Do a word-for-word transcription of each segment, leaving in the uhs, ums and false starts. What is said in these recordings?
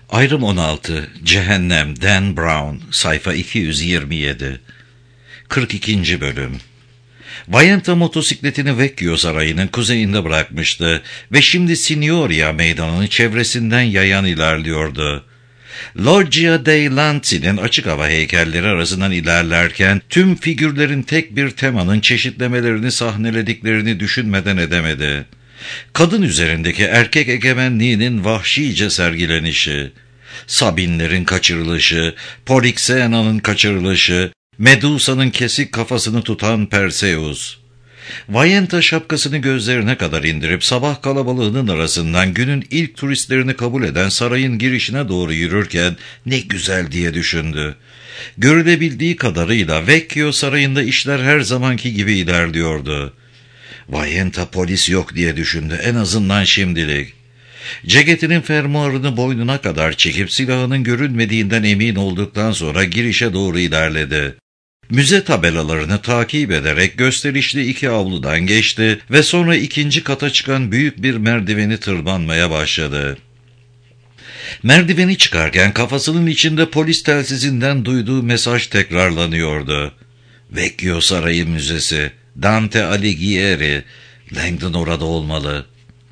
Ayrım on altı Cehennem Dan Brown sayfa iki yüz yirmi yedi kırk ikinci bölüm. Vayenta motosikletini Vecchio Sarayı'nın kuzeyinde bırakmıştı ve şimdi Signoria meydanının çevresinden yayan ilerliyordu. Loggia dei Lanzi'nin açık hava heykelleri arasından ilerlerken tüm figürlerin tek bir temanın çeşitlemelerini sahnelediklerini düşünmeden edemedi. Kadın üzerindeki erkek egemenliğinin vahşice sergilenişi, Sabinlerin kaçırılışı, Polixena'nın kaçırılışı, Medusa'nın kesik kafasını tutan Perseus. Vayenta şapkasını gözlerine kadar indirip sabah kalabalığının arasından günün ilk turistlerini kabul eden sarayın girişine doğru yürürken ne güzel diye düşündü. Görülebildiği kadarıyla Vecchio Sarayı'nda işler her zamanki gibi ilerliyordu. Vayenta polis yok diye düşündü, en azından şimdilik. Ceketinin fermuarını boynuna kadar çekip silahının görünmediğinden emin olduktan sonra girişe doğru ilerledi. Müze tabelalarını takip ederek gösterişli iki avludan geçti ve sonra ikinci kata çıkan büyük bir merdiveni tırmanmaya başladı. Merdiveni çıkarken kafasının içinde polis telsizinden duyduğu mesaj tekrarlanıyordu. Vecchio Sarayı Müzesi, Dante Alighieri, Langdon orada olmalı.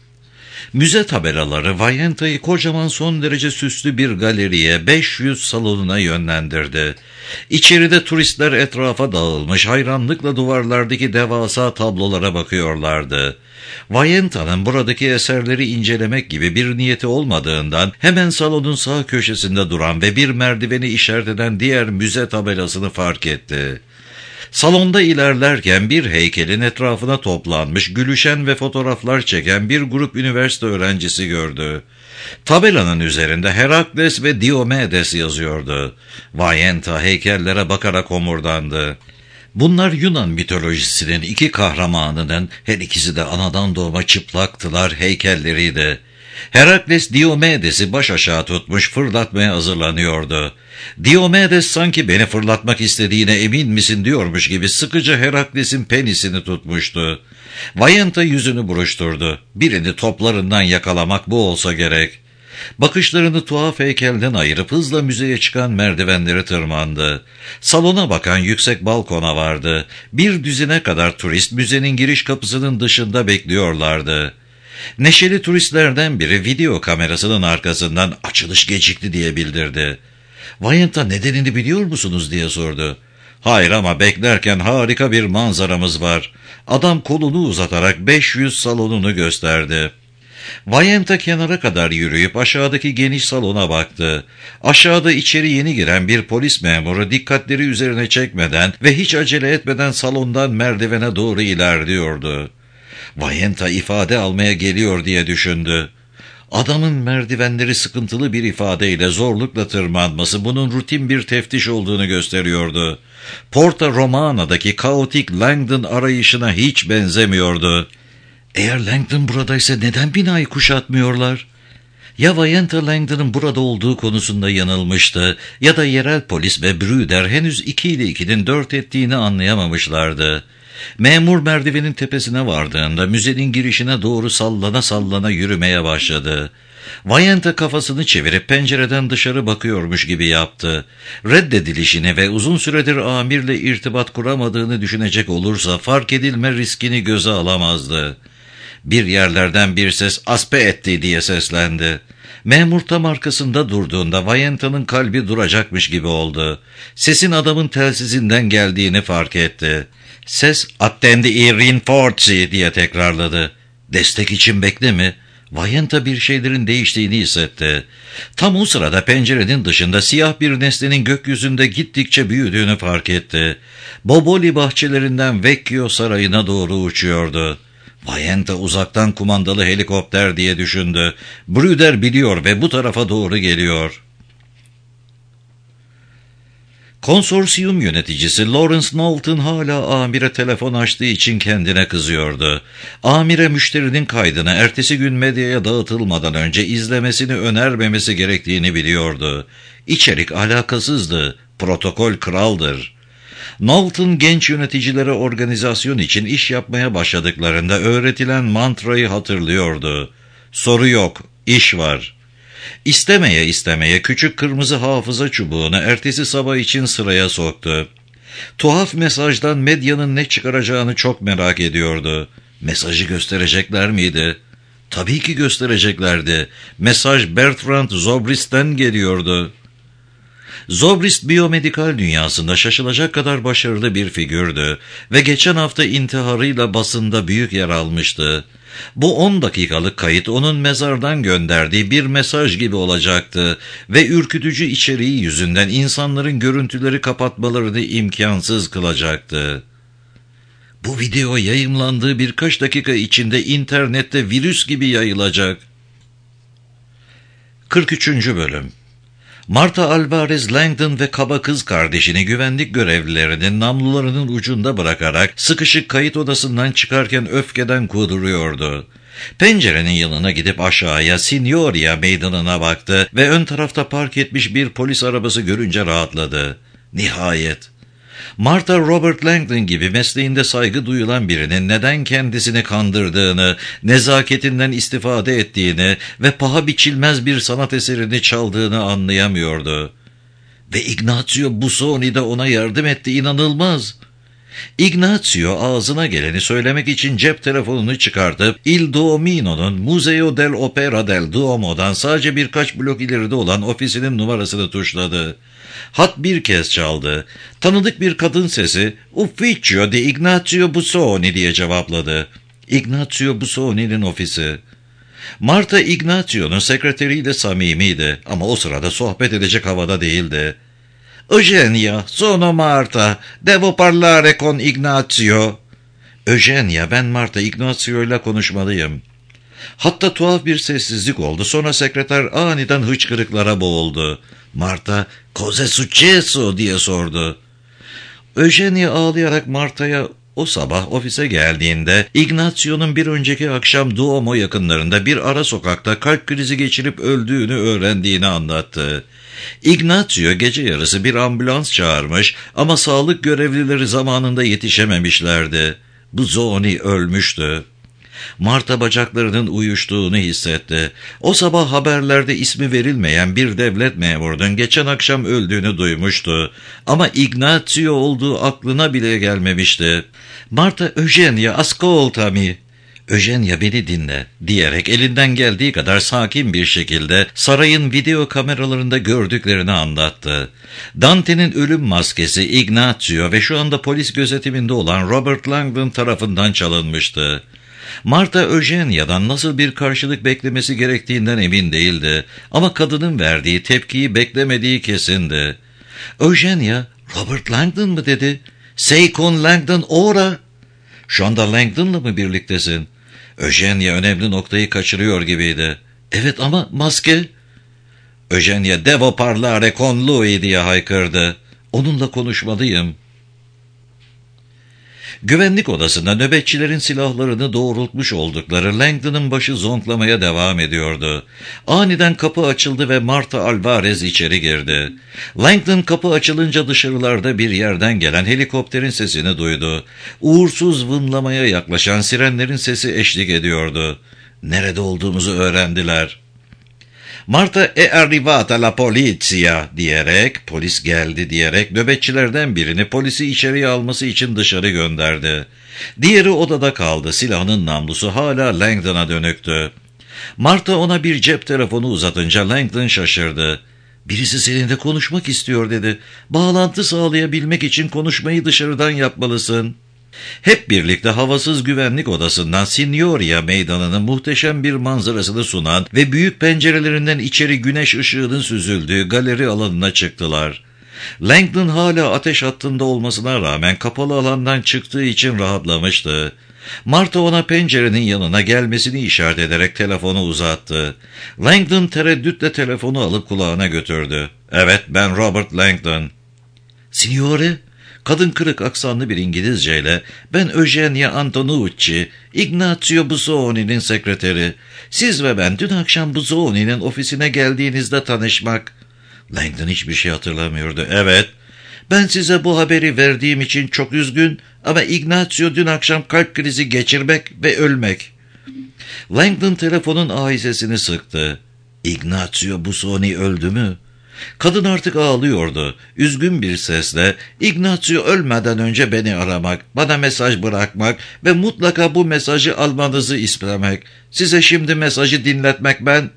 Müze tabelaları Vayenta'yı kocaman son derece süslü bir galeriye, beş yüz salonuna yönlendirdi. İçeride turistler etrafa dağılmış, hayranlıkla duvarlardaki devasa tablolara bakıyorlardı. Vayenta'nın buradaki eserleri incelemek gibi bir niyeti olmadığından hemen salonun sağ köşesinde duran ve bir merdiveni işaret eden diğer müze tabelasını fark etti. Salonda ilerlerken bir heykelin etrafına toplanmış, gülüşen ve fotoğraflar çeken bir grup üniversite öğrencisi gördü. Tabelanın üzerinde Herakles ve Diomedes yazıyordu. Vayenta heykellere bakarak homurdandı. Bunlar Yunan mitolojisinin iki kahramanının, her ikisi de anadan doğma çıplaktılar, heykelleriydi. Herakles Diomedes'i baş aşağı tutmuş fırlatmaya hazırlanıyordu. Diomedes sanki beni fırlatmak istediğine emin misin diyormuş gibi sıkıca Herakles'in penisini tutmuştu. Vayenta yüzünü buruşturdu. Birini toplarından yakalamak bu olsa gerek. Bakışlarını tuhaf heykelden ayırıp hızla müzeye çıkan merdivenleri tırmandı. Salona bakan yüksek balkona vardı. Bir düzine kadar turist müzenin giriş kapısının dışında bekliyorlardı. Neşeli turistlerden biri video kamerasının arkasından "Açılış gecikti" diye bildirdi. Vayenta "Nedenini biliyor musunuz?" diye sordu. "Hayır, ama beklerken harika bir manzaramız var." Adam kolunu uzatarak beş yüz salonunu gösterdi. Vayenta kenara kadar yürüyüp aşağıdaki geniş salona baktı. Aşağıda içeri yeni giren bir polis memuru dikkatleri üzerine çekmeden ve hiç acele etmeden salondan merdivene doğru ilerliyordu. Vayenta ifade almaya geliyor diye düşündü. Adamın merdivenleri sıkıntılı bir ifadeyle zorlukla tırmanması bunun rutin bir teftiş olduğunu gösteriyordu. Porta Romana'daki kaotik Langdon arayışına hiç benzemiyordu. Eğer Langdon buradaysa neden binayı kuşatmıyorlar? Ya Vayenta Langdon'ın burada olduğu konusunda yanılmıştı ya da yerel polis ve Brüder henüz iki ile ikinin dört ettiğini anlayamamışlardı. Memur merdivenin tepesine vardığında müzenin girişine doğru sallana sallana yürümeye başladı. Vayenta kafasını çevirip pencereden dışarı bakıyormuş gibi yaptı. Reddedilişini ve uzun süredir amirle irtibat kuramadığını düşünecek olursa fark edilme riskini göze alamazdı. Bir yerlerden bir ses "Aspe etti" diye seslendi. Memur tam arkasında durduğunda Vayenta'nın kalbi duracakmış gibi oldu. Sesin adamın telsizinden geldiğini fark etti. Ses "Attendi i rinforzi" diye tekrarladı. "Destek için bekle mi?" Vayenta bir şeylerin değiştiğini hissetti. Tam o sırada pencerenin dışında siyah bir nesnenin gökyüzünde gittikçe büyüdüğünü fark etti. Boboli bahçelerinden Vecchio Sarayı'na doğru uçuyordu. Vayenta uzaktan kumandalı helikopter diye düşündü. Brüder biliyor ve bu tarafa doğru geliyor. Konsorsiyum yöneticisi Lawrence Knowlton hala amire telefon açtığı için kendine kızıyordu. Amire müşterinin kaydını ertesi gün medyaya dağıtılmadan önce izlemesini önermemesi gerektiğini biliyordu. İçerik alakasızdı, protokol kraldır. Knowlton genç yöneticilere organizasyon için iş yapmaya başladıklarında öğretilen mantrayı hatırlıyordu. Soru yok, iş var. İstemeye istemeye küçük kırmızı hafıza çubuğunu ertesi sabah için sıraya soktu. Tuhaf mesajdan medyanın ne çıkaracağını çok merak ediyordu. Mesajı gösterecekler miydi? Tabii ki göstereceklerdi. Mesaj Bertrand Zobrist'ten geliyordu. Zobrist biyomedikal dünyasında şaşılacak kadar başarılı bir figürdü ve geçen hafta intiharıyla basında büyük yer almıştı. Bu on dakikalık kayıt onun mezardan gönderdiği bir mesaj gibi olacaktı ve ürkütücü içeriği yüzünden insanların görüntüleri kapatmalarını imkansız kılacaktı. Bu video yayımlandığı birkaç dakika içinde internette virüs gibi yayılacak. kırk üçüncü Bölüm. Marta Alvarez Langdon ve kaba kız kardeşini güvenlik görevlilerinin namlularının ucunda bırakarak sıkışık kayıt odasından çıkarken öfkeden kuduruyordu. Pencerenin yanına gidip aşağıya Signoria meydanına baktı ve ön tarafta park etmiş bir polis arabası görünce rahatladı. Nihayet. Marta, Robert Langdon gibi mesleğinde saygı duyulan birinin neden kendisini kandırdığını, nezaketinden istifade ettiğini ve paha biçilmez bir sanat eserini çaldığını anlayamıyordu. Ve Ignazio Busoni de ona yardım etti, inanılmaz. Ignazio ağzına geleni söylemek için cep telefonunu çıkartıp Il Duomino'nun Museo dell'Opera del Duomo'dan sadece birkaç blok ileride olan ofisinin numarasını tuşladı. Hat bir kez çaldı. Tanıdık bir kadın sesi "Ufficio di Ignazio Busoni" diye cevapladı. Ignazio Busoni'nin ofisi. Marta Ignazio'nun sekreteriyle samimiydi ama o sırada sohbet edecek havada değildi. "Eugenia, sono Marta. Devo parlare con Ignazio." "Eugenia, ben Marta, Ignazio ile konuşmalıyım." Hatta tuhaf bir sessizlik oldu. Sonra sekreter aniden hıçkırıklara boğuldu. Marta, "Cosa successo?" diye sordu. Eugenia ağlayarak Marta'ya o sabah ofise geldiğinde Ignazio'nun bir önceki akşam Duomo yakınlarında bir ara sokakta kalp krizi geçirip öldüğünü öğrendiğini anlattı. Ignazio gece yarısı bir ambulans çağırmış ama sağlık görevlileri zamanında yetişememişlerdi. Busoni ölmüştü. Marta bacaklarının uyuştuğunu hissetti. O sabah haberlerde ismi verilmeyen bir devlet memurunun geçen akşam öldüğünü duymuştu. Ama Ignazio olduğu aklına bile gelmemişti. Marta, "Eugenia, ascoltami." "Eugenia, beni dinle," diyerek elinden geldiği kadar sakin bir şekilde sarayın video kameralarında gördüklerini anlattı. Dante'nin ölüm maskesi Ignazio ve şu anda polis gözetiminde olan Robert Langdon tarafından çalınmıştı. Marta, Eugenia'dan nasıl bir karşılık beklemesi gerektiğinden emin değildi ama kadının verdiği tepkiyi beklemediği kesindi. "Eugenia, Robert Langdon mı?" dedi. "Sei con Langdon ora." "Şu anda Langdon'la mı birliktesin?" Eugenia önemli noktayı kaçırıyor gibiydi. "Evet ama maske." Eugenia, "Devo parlare con lui," diye haykırdı. "Onunla konuşmalıyım." Güvenlik odasında nöbetçilerin silahlarını doğrultmuş oldukları Langdon'ın başı zonklamaya devam ediyordu. Aniden kapı açıldı ve Marta Alvarez içeri girdi. Langdon kapı açılınca dışarılarda bir yerden gelen helikopterin sesini duydu. Uğursuz vınlamaya yaklaşan sirenlerin sesi eşlik ediyordu. Nerede olduğumuzu öğrendiler. Marta, "È arrivata la polizia," diyerek, "polis geldi," diyerek nöbetçilerden birini polisi içeriye alması için dışarı gönderdi. Diğeri odada kaldı. Silahının namlusu hala Langdon'a dönüktü. Marta ona bir cep telefonu uzatınca Langdon şaşırdı. "Birisi seninle konuşmak istiyor," dedi. "Bağlantı sağlayabilmek için konuşmayı dışarıdan yapmalısın." Hep birlikte havasız güvenlik odasından Signoria meydanının muhteşem bir manzarasını sunan ve büyük pencerelerinden içeri güneş ışığının süzüldüğü galeri alanına çıktılar. Langdon hala ateş hattında olmasına rağmen kapalı alandan çıktığı için rahatlamıştı. Marta ona pencerenin yanına gelmesini işaret ederek telefonu uzattı. Langdon tereddütle telefonu alıp kulağına götürdü. "Evet, ben Robert Langdon." "Signore?" Kadın kırık aksanlı bir İngilizceyle, "Ben Eugenia Antonucci, Ignazio Busoni'nin sekreteri. Siz ve ben dün akşam Busoni'nin ofisine geldiğinizde tanışmak." Langdon hiçbir şey hatırlamıyordu. "Evet, ben size bu haberi verdiğim için çok üzgün ama Ignazio dün akşam kalp krizi geçirmek ve ölmek." Langdon telefonun ahizesini sıktı. Ignazio Busoni öldü mü? Kadın artık ağlıyordu. Üzgün bir sesle, Ignazio ölmeden önce beni aramak, bana mesaj bırakmak ve mutlaka bu mesajı almanızı istemek. Size şimdi mesajı dinletmek ben...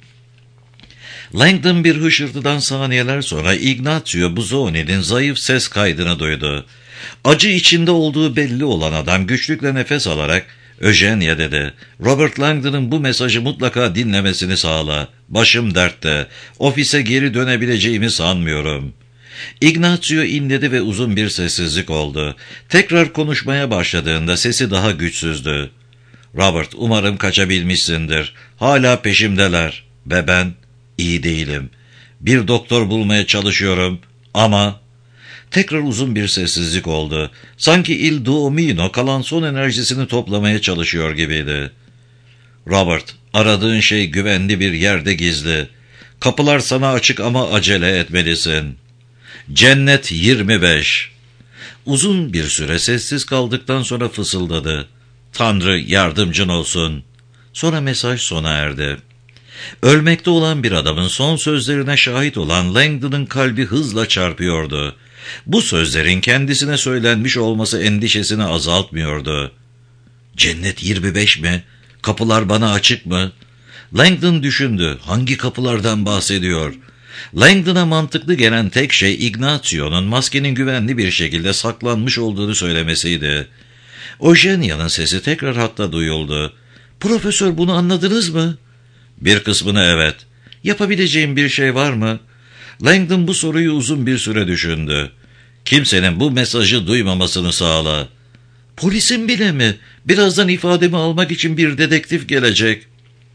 Langdon bir hışırtıdan saniyeler sonra Ignazio Busoni'nin zayıf ses kaydını duydu. Acı içinde olduğu belli olan adam güçlükle nefes alarak, Eugenia dedi, Robert Langdon'ın bu mesajı mutlaka dinlemesini sağla. Başım dertte. Ofise geri dönebileceğimi sanmıyorum. Ignazio inledi ve uzun bir sessizlik oldu. Tekrar konuşmaya başladığında sesi daha güçsüzdü. Robert, umarım kaçabilmişsindir. Hala peşimdeler. Ve ben iyi değilim. Bir doktor bulmaya çalışıyorum ama... Tekrar uzun bir sessizlik oldu. Sanki Il Duomino kalan son enerjisini toplamaya çalışıyor gibiydi. Robert, aradığın şey güvenli bir yerde gizli. Kapılar sana açık ama acele etmelisin. Cennet yirmi beş. Uzun bir süre sessiz kaldıktan sonra fısıldadı. Tanrı yardımcın olsun. Sonra mesaj sona erdi. Ölmekte olan bir adamın son sözlerine şahit olan Langdon'ın kalbi hızla çarpıyordu. Bu sözlerin kendisine söylenmiş olması endişesini azaltmıyordu. Cennet yirmi beş mi? Kapılar bana açık mı? Langdon düşündü. Hangi kapılardan bahsediyor? Langdon'a mantıklı gelen tek şey Ignazio'nun maskenin güvenli bir şekilde saklanmış olduğunu söylemesiydi. Eugenia'nın sesi tekrar hatta duyuldu. Profesör, bunu anladınız mı? Bir kısmını evet. Yapabileceğim bir şey var mı? Langdon bu soruyu uzun bir süre düşündü. Kimsenin bu mesajı duymamasını sağla. Polisin bile mi? Birazdan ifademi almak için bir dedektif gelecek.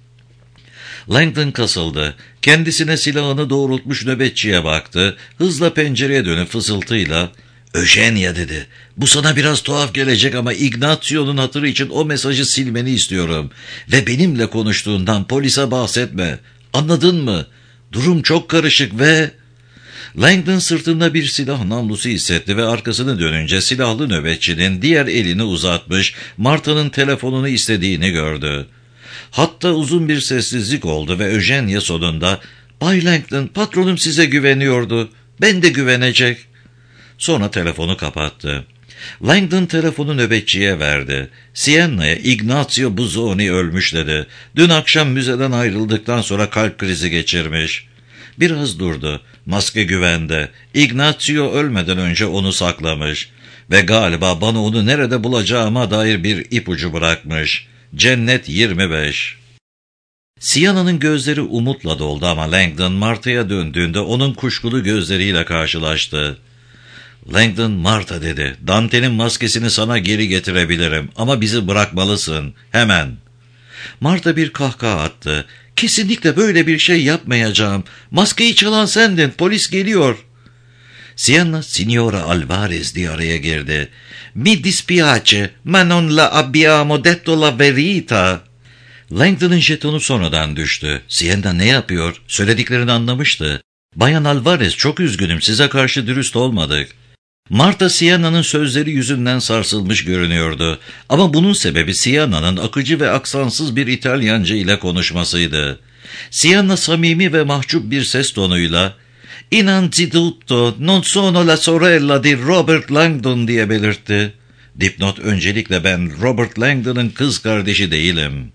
Langdon kasıldı. Kendisine silahını doğrultmuş nöbetçiye baktı. Hızla pencereye dönüp fısıltıyla, Eugenia dedi. Bu sana biraz tuhaf gelecek ama Ignazio'nun hatırı için o mesajı silmeni istiyorum. Ve benimle konuştuğundan polise bahsetme. Anladın mı? Durum çok karışık ve... Langdon sırtında bir silah namlusu hissetti ve arkasını dönünce silahlı nöbetçinin diğer elini uzatmış, Marta'nın telefonunu istediğini gördü. Hatta uzun bir sessizlik oldu ve Eugenia sonunda, Bay Langdon, patronum size güveniyordu. Ben de güvenecek. Sonra telefonu kapattı. Langdon telefonu nöbetçiye verdi. Sienna'ya Ignazio Busoni ölmüş dedi. Dün akşam müzeden ayrıldıktan sonra kalp krizi geçirmiş. Biraz durdu. Maske güvende. Ignazio ölmeden önce onu saklamış. Ve galiba bana onu nerede bulacağıma dair bir ipucu bırakmış. Cennet yirmi beş. Sienna'nın gözleri umutla doldu ama Langdon Marta'ya döndüğünde onun kuşkulu gözleriyle karşılaştı. Langdon, Marta dedi. Dante'nin maskesini sana geri getirebilirim ama bizi bırakmalısın. Hemen. Marta bir kahkaha attı. Kesinlikle böyle bir şey yapmayacağım. Maskeyi çalan sendin. Polis geliyor. Sienna, Signora Alvarez diye araya girdi. Mi dispiace, ma non la abbiamo detto la verità. Langdon'ın jetonu sonradan düştü. Sienna ne yapıyor? Söylediklerini anlamıştı. Bayan Alvarez, çok üzgünüm, size karşı dürüst olmadık. Marta Sienna'nın sözleri yüzünden sarsılmış görünüyordu. Ama bunun sebebi Sienna'nın akıcı ve aksansız bir İtalyanca ile konuşmasıydı. Sienna samimi ve mahcup bir ses tonuyla "Innanzitutto non sono la sorella di Robert Langdon" diye belirtti. Dipnot, öncelikle ben Robert Langdon'ın kız kardeşi değilim.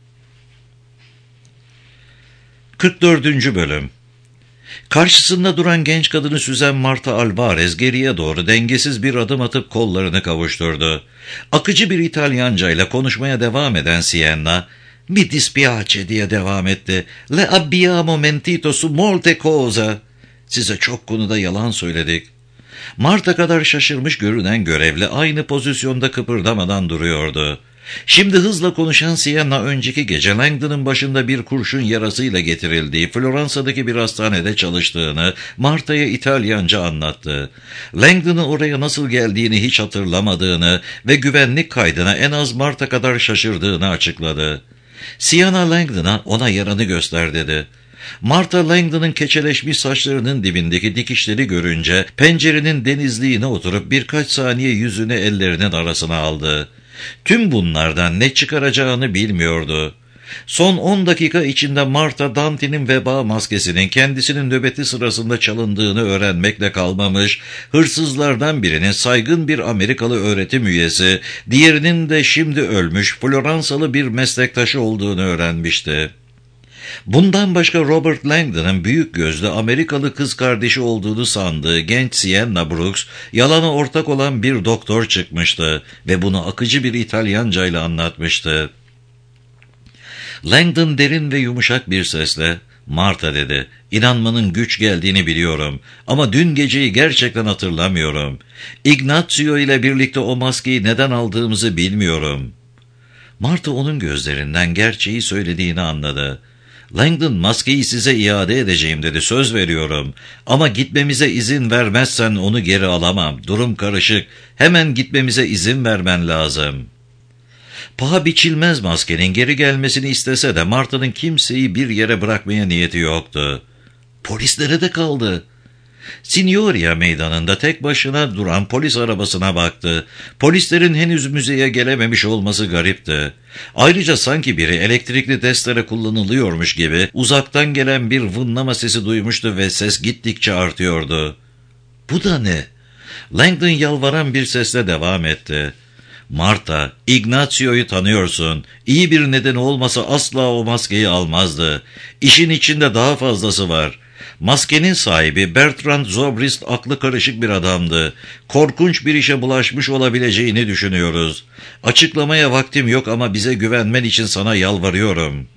kırk dördüncü bölüm. Karşısında duran genç kadını süzen Marta Alvarez geriye doğru dengesiz bir adım atıp kollarını kavuşturdu. Akıcı bir İtalyanca ile konuşmaya devam eden Sienna, "Mi dispiace" diye devam etti. "Le abbiamo mentito su molte cose." Size çok konuda yalan söyledik. Marta kadar şaşırmış görünen görevli aynı pozisyonda kıpırdamadan duruyordu. Şimdi hızla konuşan Sienna önceki gece Langdon'ın başında bir kurşun yarasıyla getirildiği Floransa'daki bir hastanede çalıştığını Marta'ya İtalyanca anlattı. Langdon'ın oraya nasıl geldiğini hiç hatırlamadığını ve güvenlik kaydına en az Marta kadar şaşırdığını açıkladı. Sienna Langdon'a ona yaranı göster dedi. Marta Langdon'ın keçeleşmiş saçlarının dibindeki dikişleri görünce pencerenin denizliğine oturup birkaç saniye yüzünü ellerinin arasına aldı. Tüm bunlardan ne çıkaracağını bilmiyordu. Son on dakika içinde Marta Dante'nin veba maskesinin kendisinin nöbeti sırasında çalındığını öğrenmekle kalmamış, hırsızlardan birinin saygın bir Amerikalı öğretim üyesi, diğerinin de şimdi ölmüş Floransalı bir meslektaşı olduğunu öğrenmişti. Bundan başka Robert Langdon'ın büyük gözlü Amerikalı kız kardeşi olduğunu sandığı genç Sienna Brooks, yalana ortak olan bir doktor çıkmıştı ve bunu akıcı bir İtalyancayla anlatmıştı. Langdon derin ve yumuşak bir sesle, "Marta," dedi, "inanmanın güç geldiğini biliyorum ama dün geceyi gerçekten hatırlamıyorum. Ignazio ile birlikte o maskeyi neden aldığımızı bilmiyorum." Marta onun gözlerinden gerçeği söylediğini anladı. "Langdon, maskeyi size iade edeceğim," dedi, "söz veriyorum. Ama gitmemize izin vermezsen onu geri alamam. Durum karışık. Hemen gitmemize izin vermen lazım." Paha biçilmez maskenin geri gelmesini istese de Marta'nın kimseyi bir yere bırakmaya niyeti yoktu. Polis nerede kaldı? Signoria meydanında tek başına duran polis arabasına baktı. Polislerin henüz müzeye gelememiş olması garipti. Ayrıca sanki biri elektrikli testere kullanılıyormuş gibi uzaktan gelen bir vınlama sesi duymuştu ve ses gittikçe artıyordu. "Bu da ne?" Langdon yalvaran bir sesle devam etti. "Marta, Ignazio'yu tanıyorsun. İyi bir nedeni olmasa asla o maskeyi almazdı. İşin içinde daha fazlası var. Maskenin sahibi Bertrand Zobrist aklı karışık bir adamdı. Korkunç bir işe bulaşmış olabileceğini düşünüyoruz. Açıklamaya vaktim yok ama bize güvenmen için sana yalvarıyorum."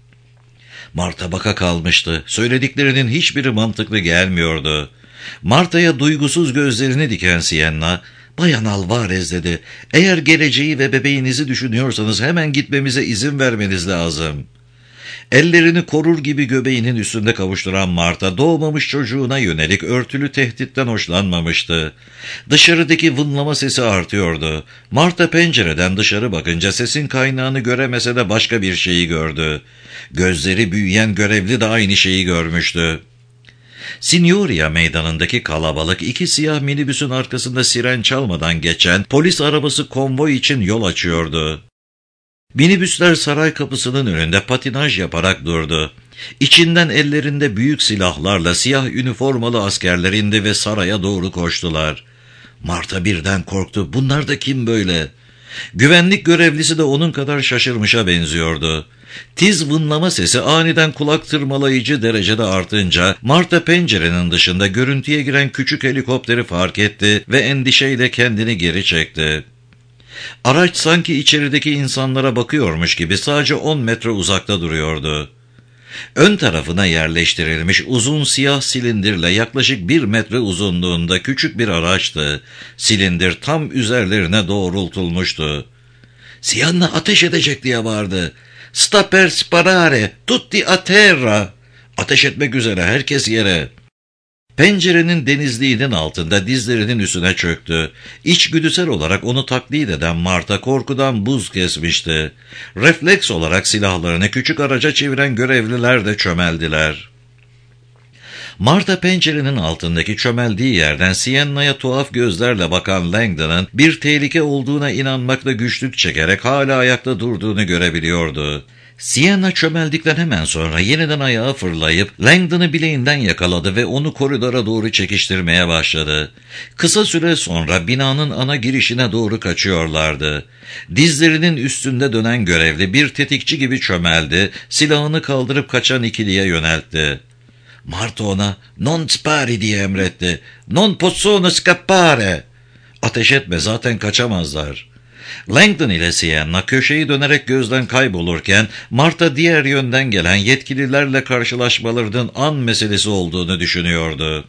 Marta baka kalmıştı. Söylediklerinin hiçbiri mantıklı gelmiyordu. Marta'ya duygusuz gözlerini diken Sienna, "Bayan Alvarez," dedi, "eğer geleceği ve bebeğinizi düşünüyorsanız hemen gitmemize izin vermeniz lazım." Ellerini korur gibi göbeğinin üstünde kavuşturan Marta, doğmamış çocuğuna yönelik örtülü tehditten hoşlanmamıştı. Dışarıdaki vınlama sesi artıyordu. Marta pencereden dışarı bakınca sesin kaynağını göremese de başka bir şeyi gördü. Gözleri büyüyen görevli de aynı şeyi görmüştü. Signoria meydanındaki kalabalık iki siyah minibüsün arkasında siren çalmadan geçen polis arabası konvoy için yol açıyordu. Minibüsler saray kapısının önünde patinaj yaparak durdu. İçinden ellerinde büyük silahlarla siyah üniformalı askerler indi ve saraya doğru koştular. Marta birden korktu. Bunlar da kim böyle? Güvenlik görevlisi de onun kadar şaşırmışa benziyordu. Tiz vınlama sesi aniden kulak tırmalayıcı derecede artınca Marta pencerenin dışında görüntüye giren küçük helikopteri fark etti ve endişeyle kendini geri çekti. Araç sanki içerideki insanlara bakıyormuş gibi sadece on metre uzakta duruyordu. Ön tarafına yerleştirilmiş uzun siyah silindirle yaklaşık bir metre uzunluğunda küçük bir araçtı. Silindir tam üzerlerine doğrultulmuştu. "Sienna ateş edecek," diye bağırdı. "Sta per sparare, tutti a terra." Ateş etmek üzere, herkes yere. Pencerenin denizliğinin altında dizlerinin üstüne çöktü. İçgüdüsel olarak onu taklit eden Marta korkudan buz kesmişti. Refleks olarak silahlarını küçük araca çeviren görevliler de çömeldiler. Marta pencerenin altındaki çömeldiği yerden Sienna'ya tuhaf gözlerle bakan Langdon'ın bir tehlike olduğuna inanmakta güçlük çekerek hala ayakta durduğunu görebiliyordu. Sienna çömeldikten hemen sonra yeniden ayağa fırlayıp Langdon'ı bileğinden yakaladı ve onu koridora doğru çekiştirmeye başladı. Kısa süre sonra binanın ana girişine doğru kaçıyorlardı. Dizlerinin üstünde dönen görevli bir tetikçi gibi çömeldi, silahını kaldırıp kaçan ikiliye yöneltti. Marta ona "Non spari," diye emretti. "Non possono scappare." Ateş etme, zaten kaçamazlar. Langdon ile Sienna köşeyi dönerek gözden kaybolurken Marta diğer yönden gelen yetkililerle karşılaşmalarının an meselesi olduğunu düşünüyordu.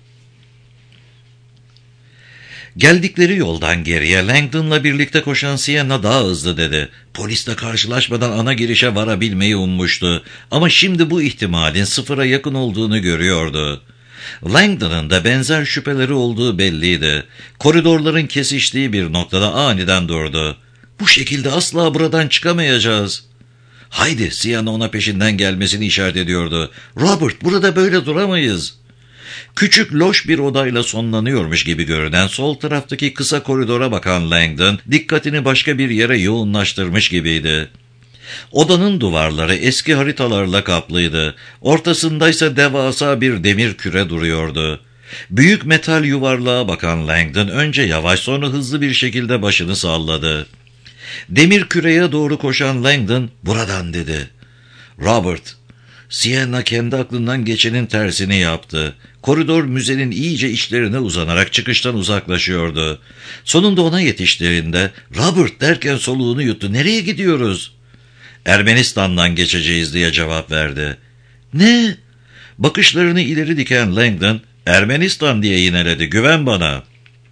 Geldikleri yoldan geriye Langdon'la birlikte koşan Sienna daha hızlı dedi. Polisle karşılaşmadan ana girişe varabilmeyi ummuştu ama şimdi bu ihtimalin sıfıra yakın olduğunu görüyordu. Langdon'ın da benzer şüpheleri olduğu belliydi. Koridorların kesiştiği bir noktada aniden durdu. "Bu şekilde asla buradan çıkamayacağız." "Haydi," Sienna ona peşinden gelmesini işaret ediyordu. "Robert, burada böyle duramayız." Küçük loş bir odayla sonlanıyormuş gibi görünen sol taraftaki kısa koridora bakan Langdon dikkatini başka bir yere yoğunlaştırmış gibiydi. Odanın duvarları eski haritalarla kaplıydı. Ortasındaysa devasa bir demir küre duruyordu. Büyük metal yuvarlığa bakan Langdon önce yavaş sonra hızlı bir şekilde başını salladı. Demir küreye doğru koşan Langdon, "Buradan," dedi. Robert, Sienna kendi aklından geçenin tersini yaptı. Koridor müzenin iyice içlerine uzanarak çıkıştan uzaklaşıyordu. Sonunda ona yetiştiğinde, "Robert," derken soluğunu yuttu. "Nereye gidiyoruz?" "Ermenistan'dan geçeceğiz," diye cevap verdi. "Ne?" Bakışlarını ileri diken Langdon, "Ermenistan," diye yineledi. "Güven bana."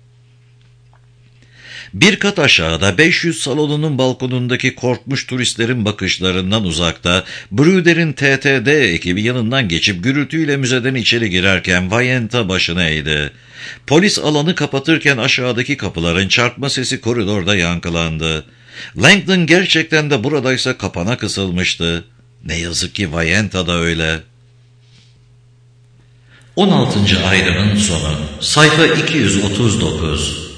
Bir kat aşağıda beş yüz salonunun balkonundaki korkmuş turistlerin bakışlarından uzakta, Brüder'in T T D ekibi yanından geçip gürültüyle müzeden içeri girerken Vayenta başını eğdi. Polis alanı kapatırken aşağıdaki kapıların çarpma sesi koridorda yankılandı. Langdon gerçekten de buradaysa kapana kısılmıştı. Ne yazık ki Vayenta da öyle. on altıncı ayrımın sonu. Sayfa iki yüz otuz dokuz.